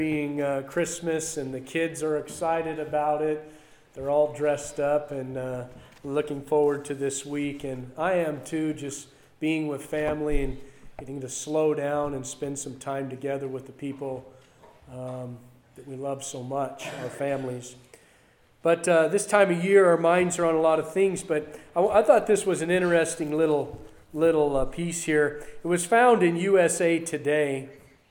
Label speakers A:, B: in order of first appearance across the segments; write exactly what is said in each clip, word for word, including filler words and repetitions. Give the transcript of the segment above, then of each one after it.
A: Being uh, Christmas, and the kids are excited about it. They're all dressed up and uh, looking forward to this week, and I am too, just being with family and getting to slow down and spend some time together with the people um, that we love so much, our families. But uh, this time of year, our minds are on a lot of things, but I, I thought this was an interesting little, little uh, piece here. It was found in U S A Today.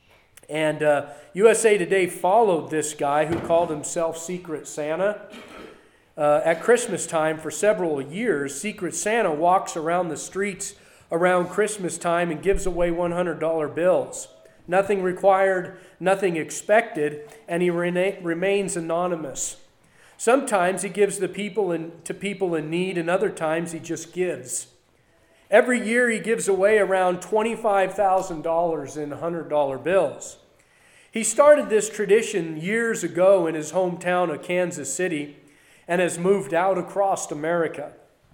A: And uh, U S A Today followed this guy who called himself Secret Santa. Uh, at Christmas time for several years, Secret Santa walks around the streets around Christmas time and gives away one hundred dollar bills. Nothing required, nothing expected, and he rena- remains anonymous. Sometimes he gives the people in, to people in need, and other times he just gives. Every year he gives away around twenty-five thousand dollars in one hundred dollar bills. He started this tradition years ago in his hometown of Kansas City and has moved out across America.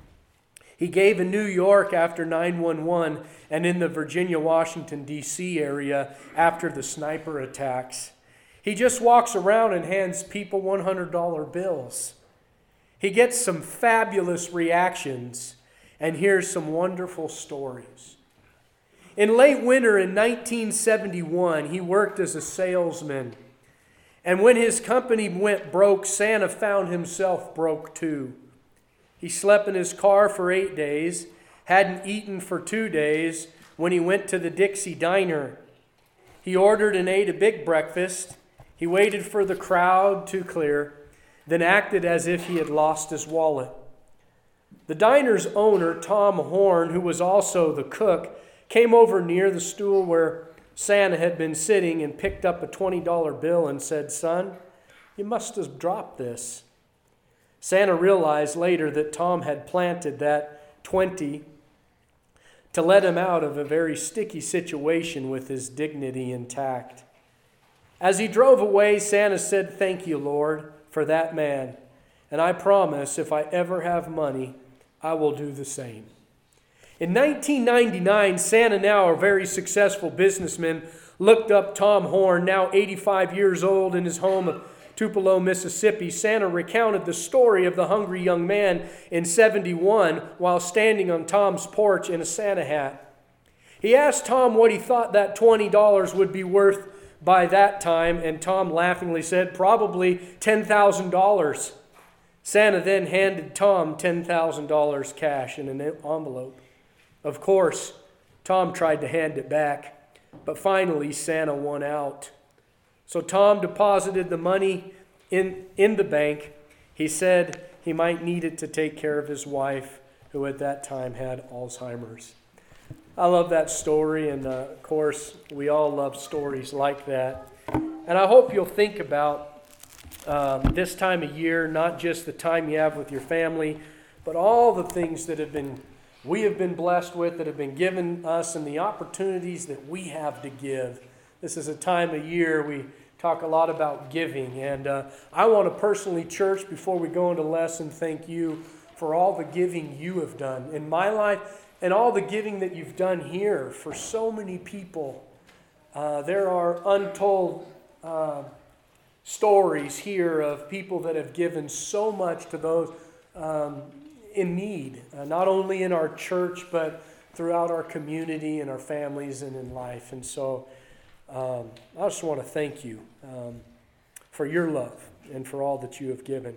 A: He gave in New York after nine one one and in the Virginia, Washington, D C area after the sniper attacks. He just walks around and hands people one hundred dollar bills. He gets some fabulous reactions and hears some wonderful stories. In late winter in nineteen seventy-one, he worked as a salesman. And when his company went broke, Santa found himself broke too. He slept in his car for eight days, hadn't eaten for two days when he went to the Dixie Diner. He ordered and ate a big breakfast. He waited for the crowd to clear, then acted as if he had lost his wallet. The diner's owner, Tom Horn, who was also the cook, came over near the stool where Santa had been sitting and picked up a twenty dollar bill and said, "Son, you must have dropped this." Santa realized later that Tom had planted that twenty to let him out of a very sticky situation with his dignity intact. As he drove away, Santa said, "Thank you, Lord, for that man. And I promise if I ever have money, I will do the same." In nineteen ninety-nine, Santa, now a very successful businessman, looked up Tom Horn, now eighty-five years old, in his home of Tupelo, Mississippi. Santa recounted the story of the hungry young man in seventy-one while standing on Tom's porch in a Santa hat. He asked Tom what he thought that twenty dollars would be worth by that time, and Tom laughingly said, "Probably ten thousand dollars. Santa then handed Tom ten thousand dollars cash in an envelope. Of course, Tom tried to hand it back, but finally Santa won out. So Tom deposited the money in, in the bank. He said he might need it to take care of his wife, who at that time had Alzheimer's. I love that story, and uh, of course, we all love stories like that. And I hope you'll think about um, this time of year, not just the time you have with your family, but all the things that have been we have been blessed with, that have been given us, and the opportunities that we have to give. This is a time of year we talk a lot about giving, and uh, I want to personally, church, before we go into lesson, thank you for all the giving you have done in my life and all the giving that you've done here for so many people. Uh, there are untold uh, stories here of people that have given so much to those um, in need, uh, not only in our church, but throughout our community and our families and in life. And so um, I just want to thank you um, for your love and for all that you have given.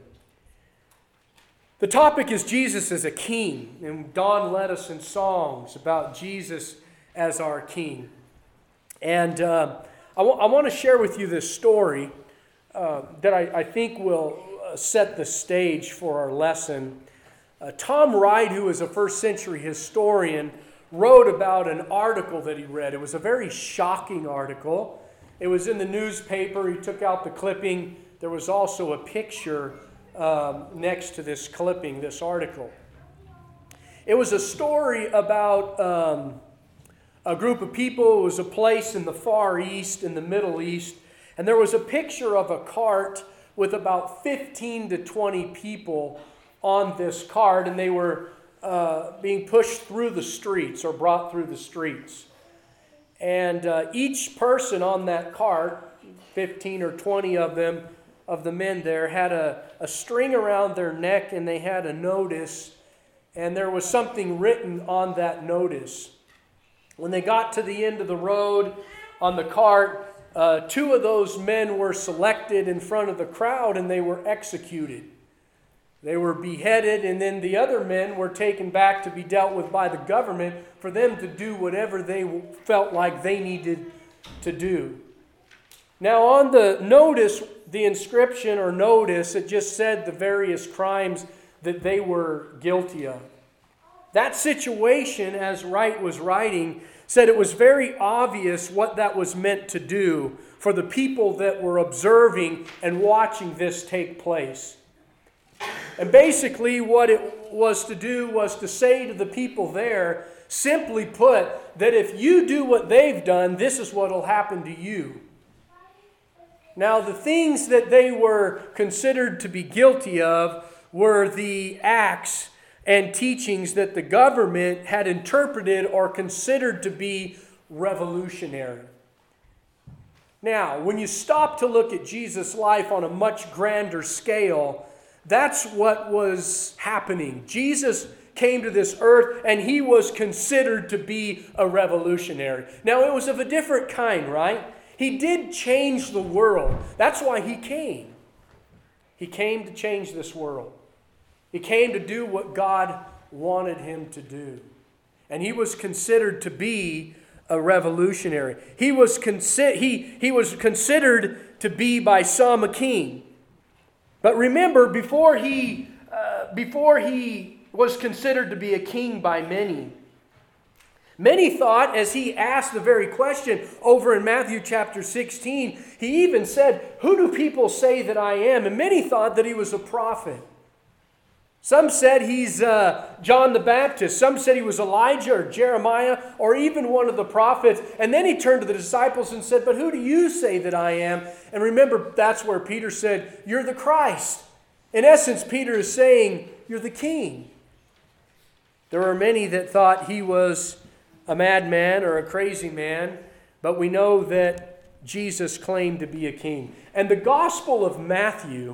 A: The topic is Jesus as a king, and Don led us in songs about Jesus as our king. And uh, I, w- I want to share with you this story uh, that I, I think will uh, set the stage for our lesson. Uh, Tom Wright, who is a first century historian, wrote about an article that he read. It was a very shocking article. It was in the newspaper. He took out the clipping. There was also a picture um, next to this clipping, this article. It was a story about um, a group of people. It was a place in the Far East, in the Middle East, and there was a picture of a cart with about fifteen to twenty people on this cart, and they were uh, being pushed through the streets or brought through the streets. And uh, each person on that cart fifteen or twenty of them, of the men there, had a, a string around their neck, and they had a notice, and there was something written on that notice. When they got to the end of the road on the cart, uh, two of those men were selected in front of the crowd, and they were executed. They were beheaded, and then the other men were taken back to be dealt with by the government for them to do whatever they felt like they needed to do. Now on the notice, the inscription or notice, it just said the various crimes that they were guilty of. That situation, as Wright was writing, said it was very obvious what that was meant to do for the people that were observing and watching this take place. And basically what it was to do was to say to the people there, simply put, that if you do what they've done, this is what will happen to you. Now, the things that they were considered to be guilty of were the acts and teachings that the government had interpreted or considered to be revolutionary. Now, when you stop to look at Jesus' life on a much grander scale, that's what was happening. Jesus came to this earth and he was considered to be a revolutionary. Now, it was of a different kind, right? He did change the world. That's why he came. He came to change this world. He came to do what God wanted him to do. And he was considered to be a revolutionary. He was, consi- he, he was considered to be by some a king. But remember, before he, uh, before he was considered to be a king by many, many thought, as he asked the very question over in Matthew chapter sixteen, he even said, "Who do people say that I am?" And many thought that he was a prophet. Some said he's uh, John the Baptist. Some said he was Elijah or Jeremiah or even one of the prophets. And then he turned to the disciples and said, "But who do you say that I am?" And remember, that's where Peter said, "You're the Christ." In essence, Peter is saying, "You're the king." There were many that thought he was a madman or a crazy man, but we know that Jesus claimed to be a king. And the Gospel of Matthew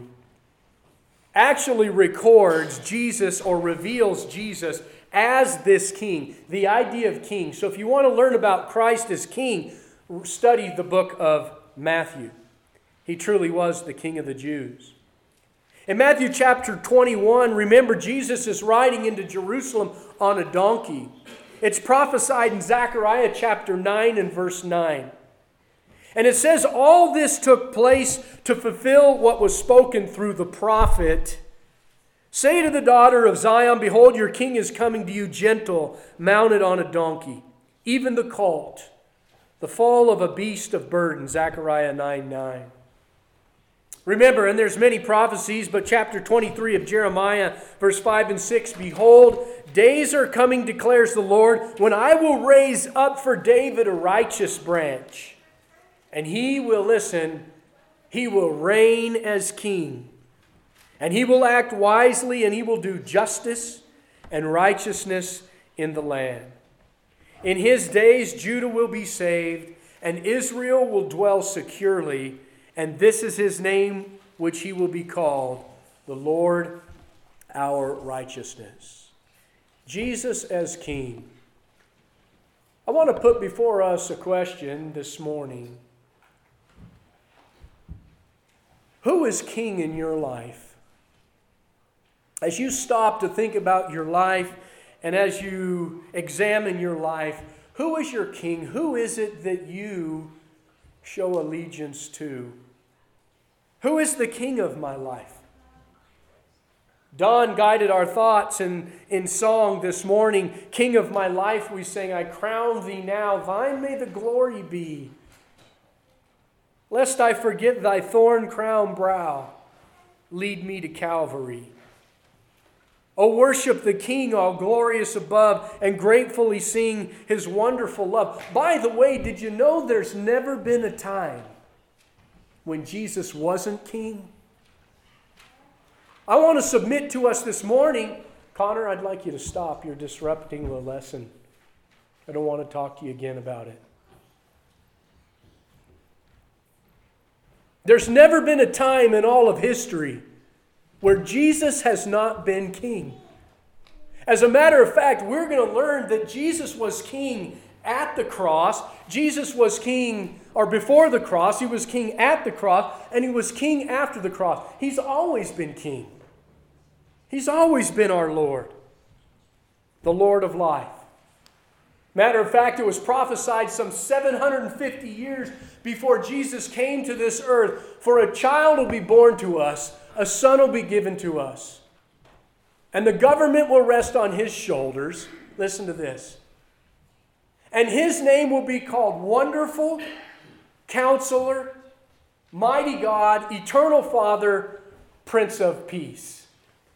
A: actually records Jesus or reveals Jesus as this king, the idea of king. So if you want to learn about Christ as king, study the book of Matthew. He truly was the King of the Jews. In Matthew chapter twenty-one, remember, Jesus is riding into Jerusalem on a donkey. It's prophesied in Zechariah chapter nine and verse nine. And it says, all this took place to fulfill what was spoken through the prophet. "Say to the daughter of Zion, behold, your king is coming to you gentle, mounted on a donkey, even the colt, the foal of a beast of burden." Zechariah nine nine. Remember, and there's many prophecies, but chapter twenty-three of Jeremiah, verse five and six, "Behold, days are coming, declares the Lord, when I will raise up for David a righteous branch. And he will," listen, "he will reign as king. And he will act wisely, and he will do justice and righteousness in the land. In his days Judah will be saved, and Israel will dwell securely. And this is his name which he will be called, the Lord our righteousness." Jesus as king. I want to put before us a question this morning. Who is king in your life? As you stop to think about your life and as you examine your life, who is your king? Who is it that you show allegiance to? Who is the king of my life? Don guided our thoughts in, in song this morning. "King of my life," we sang, "I crown thee now, thine may the glory be. Lest I forget thy thorn-crowned brow, lead me to Calvary. O worship the King, all glorious above, and gratefully sing his wonderful love." By the way, did you know there's never been a time when Jesus wasn't king? I want to submit to us this morning. Connor, I'd like you to stop. You're disrupting the lesson. I don't want to talk to you again about it. There's never been a time in all of history where Jesus has not been king. As a matter of fact, we're going to learn that Jesus was king at the cross. Jesus was king, or before the cross, he was king at the cross, and he was king after the cross. He's always been king. He's always been our Lord, the Lord of life. Matter of fact, it was prophesied some seven hundred fifty years before Jesus came to this earth, for a child will be born to us, a son will be given to us, and the government will rest on his shoulders. Listen to this. And his name will be called Wonderful, Counselor, Mighty God, Eternal Father, Prince of Peace.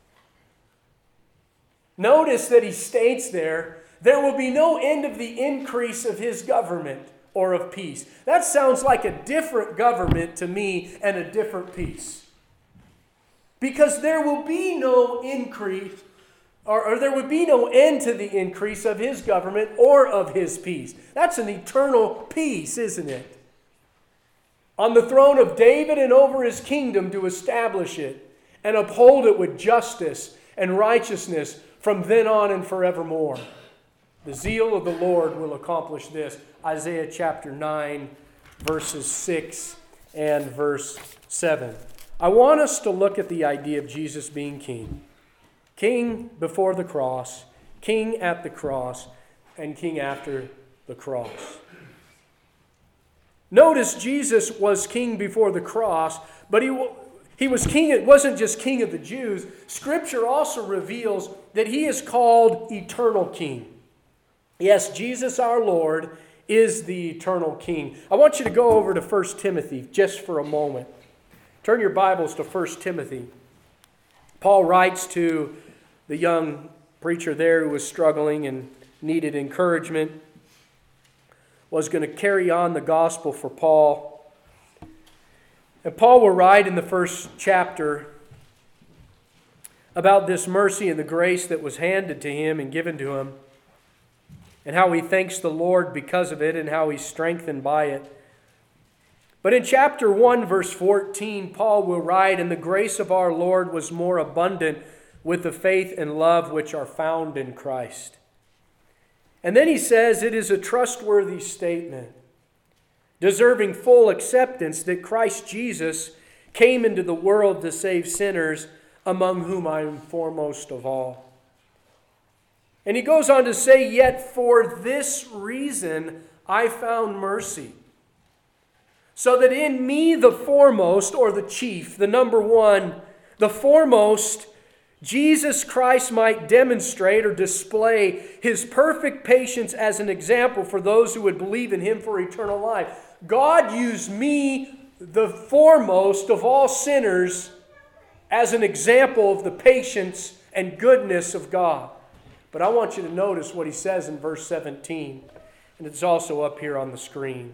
A: Notice that he states there, there will be no end of the increase of his government or of peace. That sounds like a different government to me and a different peace. Because there will be no increase, or, or there would be no end to the increase of his government or of his peace. That's an eternal peace, isn't it? On the throne of David and over his kingdom to establish it and uphold it with justice and righteousness from then on and forevermore. The zeal of the Lord will accomplish this. Isaiah chapter nine, verses six and verse seven. I want us to look at the idea of Jesus being king. King before the cross, king at the cross, and king after the cross. Notice Jesus was king before the cross, but he, he was king. It wasn't just king of the Jews. Scripture also reveals that he is called eternal king. Yes, Jesus our Lord is the eternal king. I want you to go over to First Timothy just for a moment. Turn your Bibles to First Timothy. Paul writes to the young preacher there who was struggling and needed encouragement, was going to carry on the gospel for Paul. And Paul will write in the first chapter about this mercy and the grace that was handed to him and given to him, and how he thanks the Lord because of it and how he's strengthened by it. But in chapter one, verse fourteen, Paul will write, "And the grace of our Lord was more abundant with the faith and love which are found in Christ." And then he says, it is a trustworthy statement, deserving full acceptance, that Christ Jesus came into the world to save sinners, among whom I am foremost of all. And he goes on to say, yet for this reason I found mercy, so that in me the foremost, or the chief, the number one, the foremost, Jesus Christ might demonstrate or display his perfect patience as an example for those who would believe in him for eternal life. God used me, the foremost of all sinners, as an example of the patience and goodness of God. But I want you to notice what he says in verse seventeen, and it's also up here on the screen.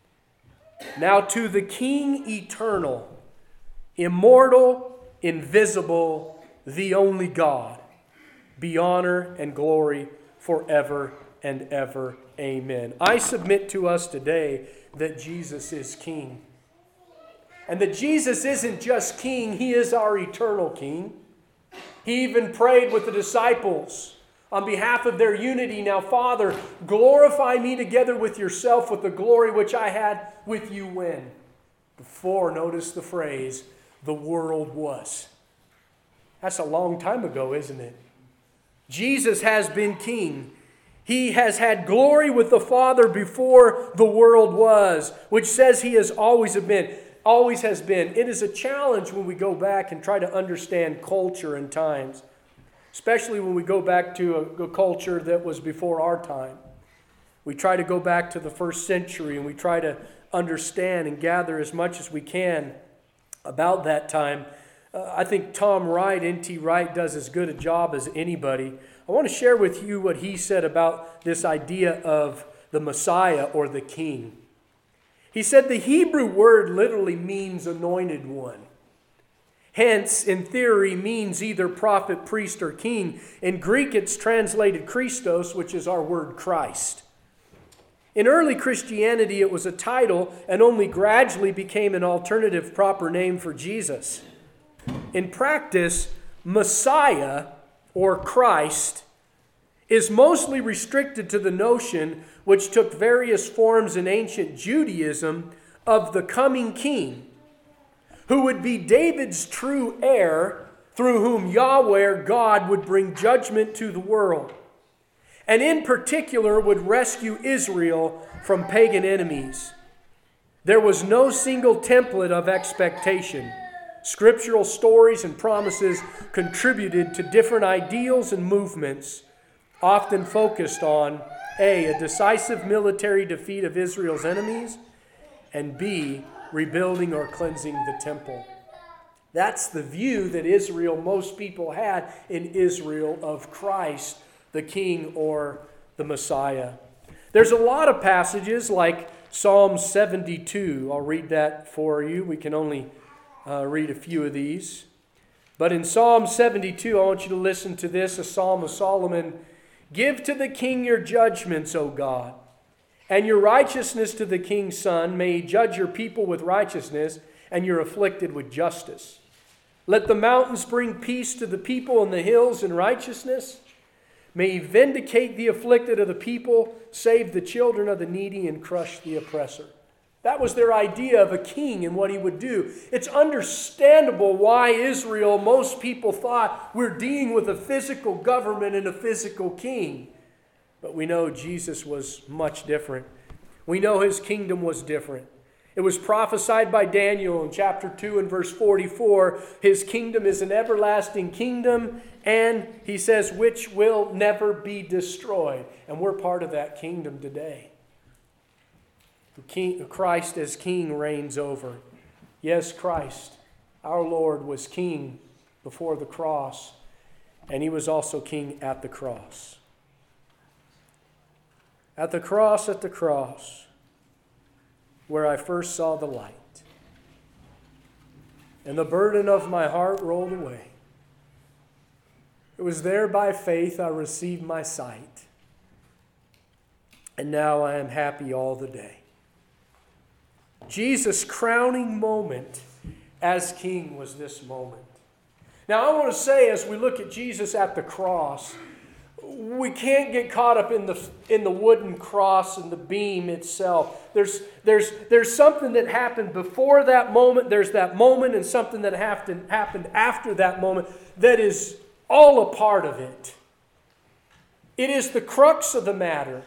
A: Now to the King eternal, immortal, invisible, the only God, be honor and glory forever and ever. Amen. I submit to us today that Jesus is King. And that Jesus isn't just King, he is our eternal King. He even prayed with the disciples on behalf of their unity. Now, Father, glorify me together with yourself with the glory which I had with you when? Before, notice the phrase, the world was. That's a long time ago, isn't it? Jesus has been king. He has had glory with the Father before the world was, which says he has always been, always has been. It is a challenge when we go back and try to understand culture and times, especially when we go back to a, a culture that was before our time. We try to go back to the first century and we try to understand and gather as much as we can about that time. Uh, I think Tom Wright, N T Wright, does as good a job as anybody. I want to share with you what he said about this idea of the Messiah or the King. He said the Hebrew word literally means anointed one. Hence, in theory, means either prophet, priest, or king. In Greek, it's translated Christos, which is our word Christ. In early Christianity, it was a title and only gradually became an alternative proper name for Jesus. In practice, Messiah, or Christ, is mostly restricted to the notion, which took various forms in ancient Judaism, of the coming king, who would be David's true heir, through whom Yahweh, God, would bring judgment to the world, and in particular would rescue Israel from pagan enemies. There was no single template of expectation. Scriptural stories and promises contributed to different ideals and movements, often focused on A, a decisive military defeat of Israel's enemies, and B, rebuilding or cleansing the temple. That's the view that Israel, most people had in Israel of Christ, the King or the Messiah. There's a lot of passages like Psalm seventy-two. I'll read that for you. We can only uh, read a few of these. But in Psalm seventy-two, I want you to listen to this, a Psalm of Solomon. Give to the king your judgments, O God, and your righteousness to the king's son. May he judge your people with righteousness and your afflicted with justice. Let the mountains bring peace to the people and the hills in righteousness. May he vindicate the afflicted of the people, save the children of the needy, and crush the oppressor. That was their idea of a king and what he would do. It's understandable why Israel, most people thought we're dealing with a physical government and a physical king. But we know Jesus was much different. We know his kingdom was different. It was prophesied by Daniel in chapter two and verse forty-four. His kingdom is an everlasting kingdom, and he says, which will never be destroyed. And we're part of that kingdom today. King, Christ as king reigns over. Yes, Christ, our Lord, was king before the cross, and he was also king at the cross. At the cross, at the cross, where I first saw the light, and the burden of my heart rolled away. It was there by faith I received my sight, and now I am happy all the day. Jesus' crowning moment as king was this moment. Now I want to say, as we look at Jesus at the cross, we can't get caught up in the in the wooden cross and the beam itself. There's there's there's something that happened before that moment. There's that moment, and something that happened happened after that moment that is all a part of it. It is the crux of the matter.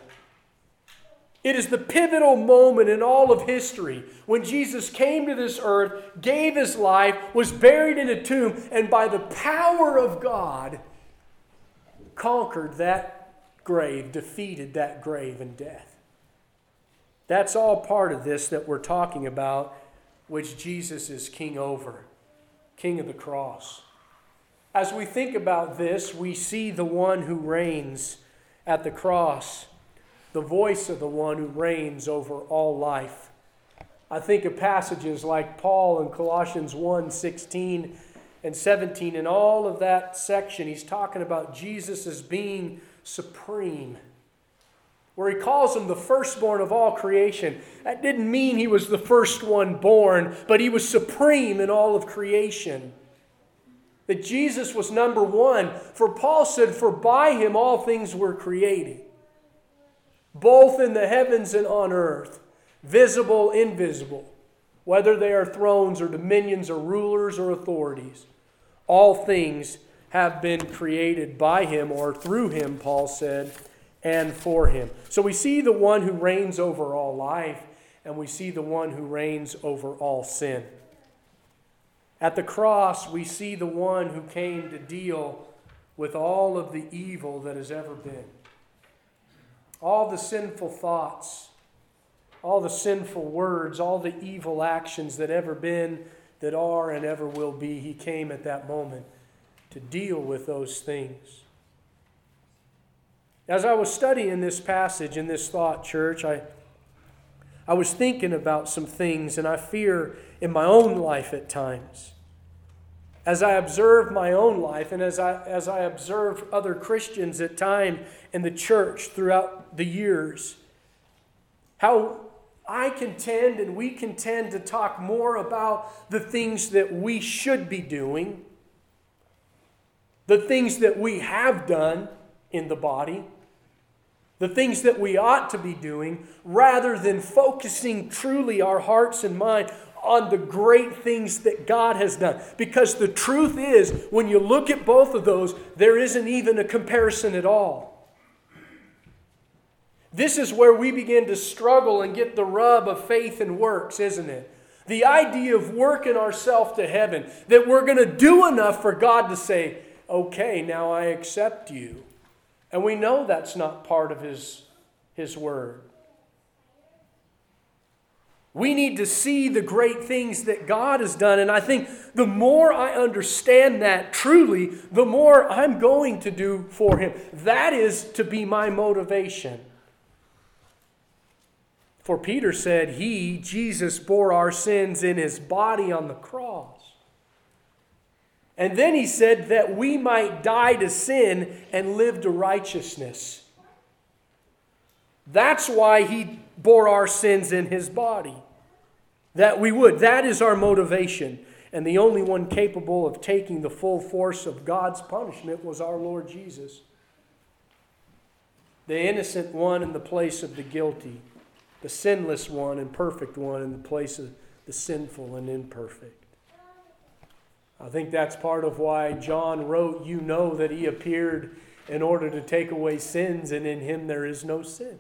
A: It is the pivotal moment in all of history when Jesus came to this earth, gave his life, was buried in a tomb, and by the power of God, conquered that grave, defeated that grave and death. That's all part of this that we're talking about, which Jesus is king over, king of the cross. As we think about this, we see the one who reigns at the cross, the voice of the one who reigns over all life. I think of passages like Paul in Colossians one, sixteen and seventeen. In all of that section, he's talking about Jesus as being supreme, where he calls him the firstborn of all creation. That didn't mean he was the first one born, but he was supreme in all of creation. That Jesus was number one. For Paul said, for by him all things were created, both in the heavens and on earth, visible, invisible, whether they are thrones or dominions or rulers or authorities. All things have been created by him or through him, Paul said, and for him. So we see the one who reigns over all life, and we see the one who reigns over all sin. At the cross, we see the one who came to deal with all of the evil that has ever been. All the sinful thoughts, all the sinful words, all the evil actions that ever been, that are, and ever will be. He came at that moment to deal with those things. As I was studying this passage and this thought, church, I, I was thinking about some things, and I fear in my own life at times. As I observe my own life, and as I as I observe other Christians at time in the church throughout the years, How I contend and we contend to talk more about the things that we should be doing, the things that we have done in the body, the things that we ought to be doing, rather than focusing truly our hearts and mind on the great things that God has done. Because the truth is, when you look at both of those, there isn't even a comparison at all. This is where we begin to struggle and get the rub of faith and works, isn't it? The idea of working ourselves to heaven, that we're going to do enough for God to say, okay, now I accept you. And we know that's not part of His, His Word. We need to see the great things that God has done. And I think the more I understand that truly, the more I'm going to do for Him. That is to be my motivation. For Peter said, He, Jesus, bore our sins in His body on the cross. And then he said that we might die to sin and live to righteousness. That's why He bore our sins in His body. That we would. That is our motivation. And the only one capable of taking the full force of God's punishment was our Lord Jesus. The innocent one in the place of the guilty. The sinless one and perfect one in the place of the sinful and imperfect. I think that's part of why John wrote, you know that He appeared in order to take away sins, and in Him there is no sin.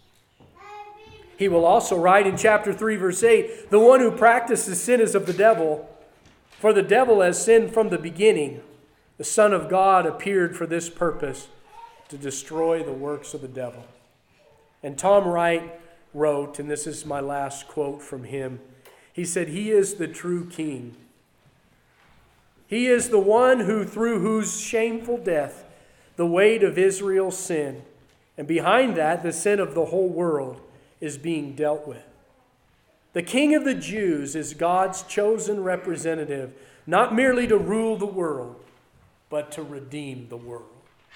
A: He will also write in chapter three, verse eight, the one who practices sin is of the devil, for the devil has sinned from the beginning. The Son of God appeared for this purpose, to destroy the works of the devil. And Tom Wright wrote, and this is my last quote from him, he said, He is the true King. He is the one who, through whose shameful death, the weight of Israel's sin, and behind that, the sin of the whole world, is being dealt with. The King of the Jews is God's chosen representative, not merely to rule the world, but to redeem the world.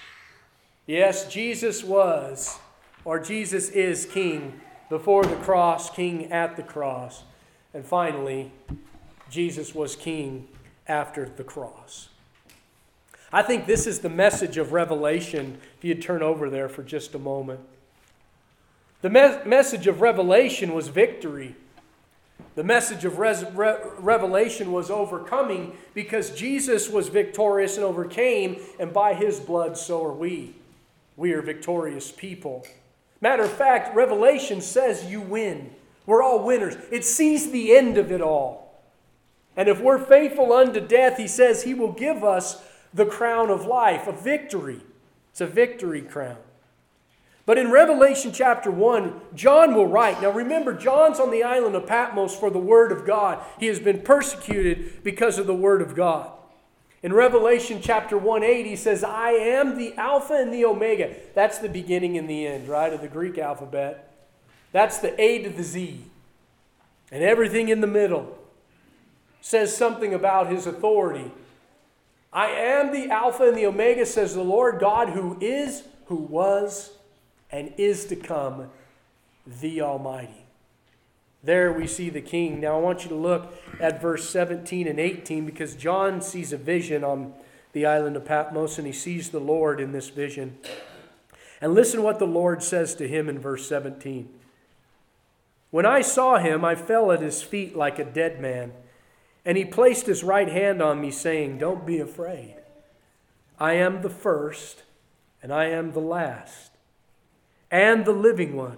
A: Yes, Jesus was, or Jesus is King before the cross, King at the cross. And finally, Jesus was King after the cross. I think this is the message of Revelation, if you'd turn over there for just a moment. The me- message of Revelation was victory. The message of res- Re- Revelation was overcoming, because Jesus was victorious and overcame, and by His blood so are we. We are victorious people. Matter of fact, Revelation says you win. We're all winners. It sees the end of it all. And if we're faithful unto death, He says He will give us the crown of life, a victory. It's a victory crown. But in Revelation chapter one, John will write. Now remember, John's on the island of Patmos for the Word of God. He has been persecuted because of the Word of God. In Revelation chapter one eight, he says, I am the Alpha and the Omega. That's the beginning and the end, right, of the Greek alphabet. That's the A to the Z. And everything in the middle says something about His authority. I am the Alpha and the Omega, says the Lord God, who is, who was, and is to come, the Almighty. There we see the King. Now I want you to look at verse seventeen and eighteen, because John sees a vision on the island of Patmos, and he sees the Lord in this vision. And listen what the Lord says to him in verse seventeen. When I saw Him, I fell at His feet like a dead man, and He placed His right hand on me, saying, don't be afraid. I am the first, and I am the last, and the living one.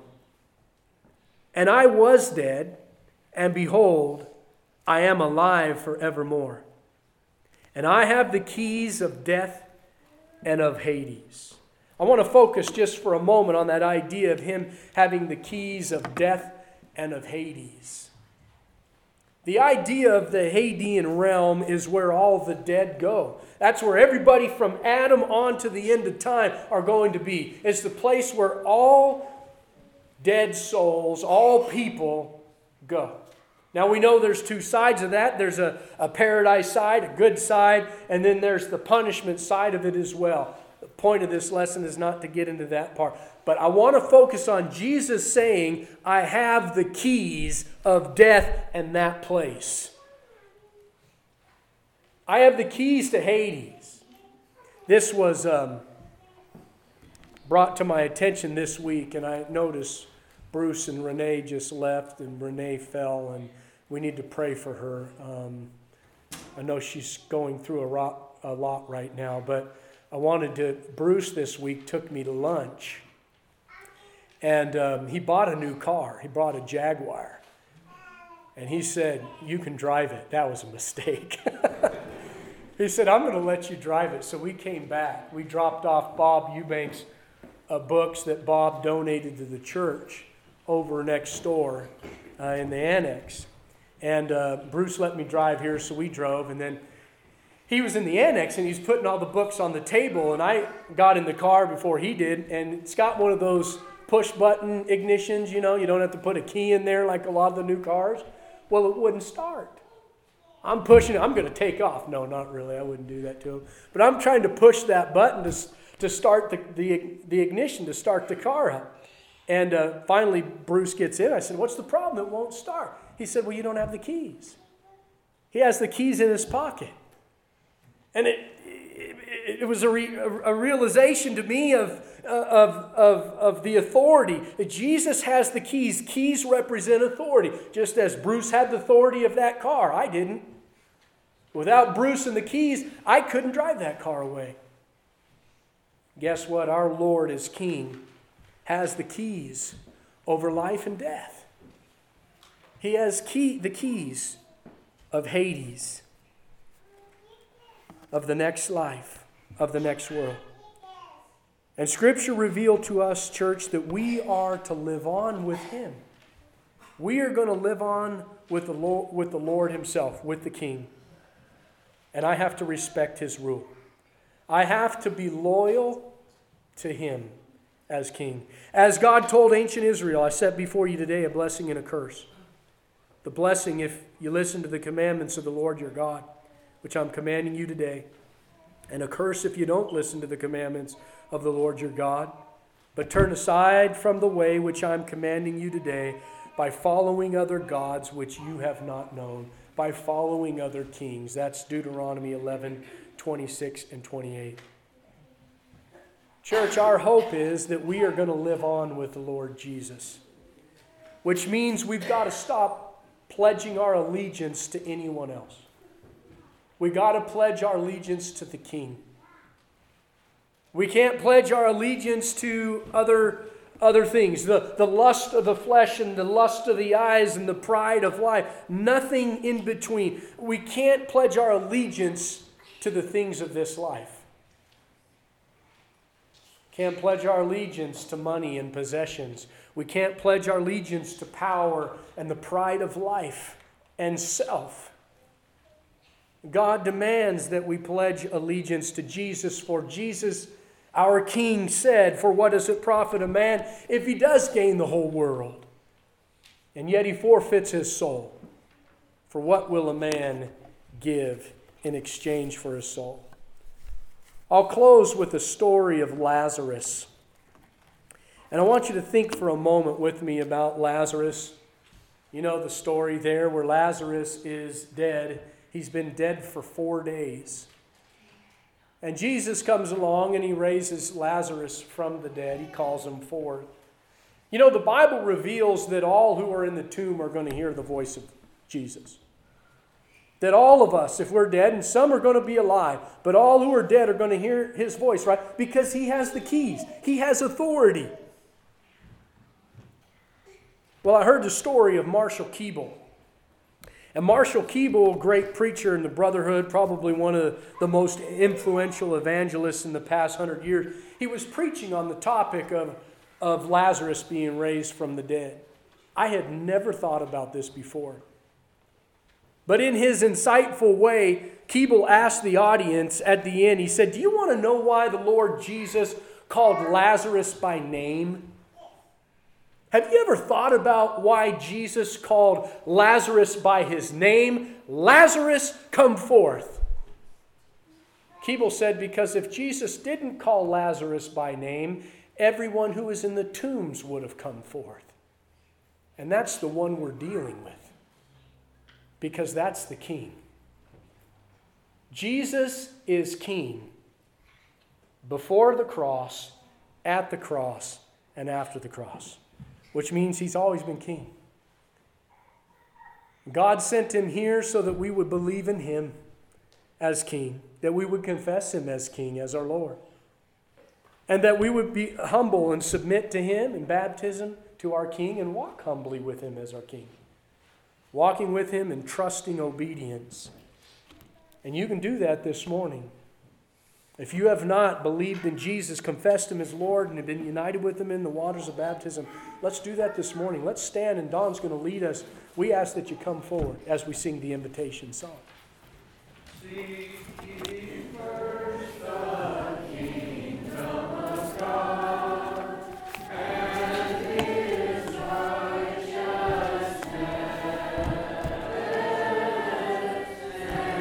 A: And I was dead, and behold, I am alive forevermore. And I have the keys of death and of Hades. I want to focus just for a moment on that idea of Him having the keys of death and of Hades. The idea of the Hadean realm is where all the dead go. That's where everybody from Adam on to the end of time are going to be. It's the place where all dead souls, all people go. Now we know there's two sides of that. There's a, a paradise side, a good side, and then there's the punishment side of it as well. The point of this lesson is not to get into that part. But I want to focus on Jesus saying, I have the keys of death and that place. I have the keys to Hades. This was um, brought to my attention this week, and I noticed Bruce and Renee just left, and Renee fell, and we need to pray for her. Um, I know she's going through a, lot, a lot right now, but I wanted to, Bruce this week took me to lunch, and um, he bought a new car. He bought a Jaguar, and he said, you can drive it. That was a mistake. He said, I'm going to let you drive it. So we came back. We dropped off Bob Eubanks' uh, books that Bob donated to the church over next door uh, in the annex. And uh, Bruce let me drive here, so we drove. And then he was in the annex, and he's putting all the books on the table. And I got in the car before he did, and it's got one of those push-button ignitions, you know. You don't have to put a key in there like a lot of the new cars. Well, it wouldn't start. I'm pushing it. I'm going to take off. No, not really. I wouldn't do that to him. But I'm trying to push that button to, to start the, the, the ignition, to start the car up. And uh, finally, Bruce gets in. I said, what's the problem? It won't start. He said, well, you don't have the keys. He has the keys in his pocket. And it it, it was a, re, a realization to me of, of, of, of the authority. That Jesus has the keys. Keys represent authority. Just as Bruce had the authority of that car, I didn't. Without Bruce and the keys, I couldn't drive that car away. Guess what? Our Lord as King has the keys over life and death. He has key, the keys of Hades, of the next life, of the next world. And Scripture revealed to us, church, that we are to live on with Him. We are going to live on with the Lord, with the Lord Himself, with the King. And I have to respect His rule. I have to be loyal to Him as King. As God told ancient Israel, I set before you today a blessing and a curse. The blessing, if you listen to the commandments of the Lord your God, which I'm commanding you today, and a curse if you don't listen to the commandments of the Lord your God, but turn aside from the way which I'm commanding you today by following other gods which you have not known, by following other kings. That's Deuteronomy eleven, twenty-six and twenty-eight. Church, our hope is that we are going to live on with the Lord Jesus, which means we've got to stop pledging our allegiance to anyone else. We got to pledge our allegiance to the King. We can't pledge our allegiance to other, other things. The, the lust of the flesh and the lust of the eyes and the pride of life. Nothing in between. We can't pledge our allegiance to the things of this life. Can't pledge our allegiance to money and possessions. We can't pledge our allegiance to power and the pride of life and self. God demands that we pledge allegiance to Jesus, for Jesus, our King, said, for what does it profit a man if he does gain the whole world, and yet he forfeits his soul? For what will a man give in exchange for his soul? I'll close with the story of Lazarus. And I want you to think for a moment with me about Lazarus. You know the story there where Lazarus is dead. He's been dead for four days. And Jesus comes along and he raises Lazarus from the dead. He calls him forth. You know, the Bible reveals that all who are in the tomb are going to hear the voice of Jesus. That all of us, if we're dead, and some are going to be alive, but all who are dead are going to hear his voice, right? Because he has the keys. He has authority. Well, I heard the story of Marshall Keeble. And Marshall Keeble, a great preacher in the Brotherhood, probably one of the most influential evangelists in the past hundred years, he was preaching on the topic of, of Lazarus being raised from the dead. I had never thought about this before. But in his insightful way, Keeble asked the audience at the end, he said, do you want to know why the Lord Jesus called Lazarus by name? Have you ever thought about why Jesus called Lazarus by his name? Lazarus, come forth. Keeble said, because if Jesus didn't call Lazarus by name, everyone who was in the tombs would have come forth. And that's the one we're dealing with, because that's the king. Jesus is king before the cross, at the cross, and after the cross, which means he's always been king. God sent him here so that we would believe in him as king, that we would confess him as king, as our Lord, and that we would be humble and submit to him in baptism to our king and walk humbly with him as our king, walking with him in trusting obedience. And you can do that this morning. If you have not believed in Jesus, confessed him as Lord, and have been united with him in the waters of baptism, let's do that this morning. Let's stand, and Don's going to lead us. We ask that you come forward as we sing the invitation song. Seek ye first the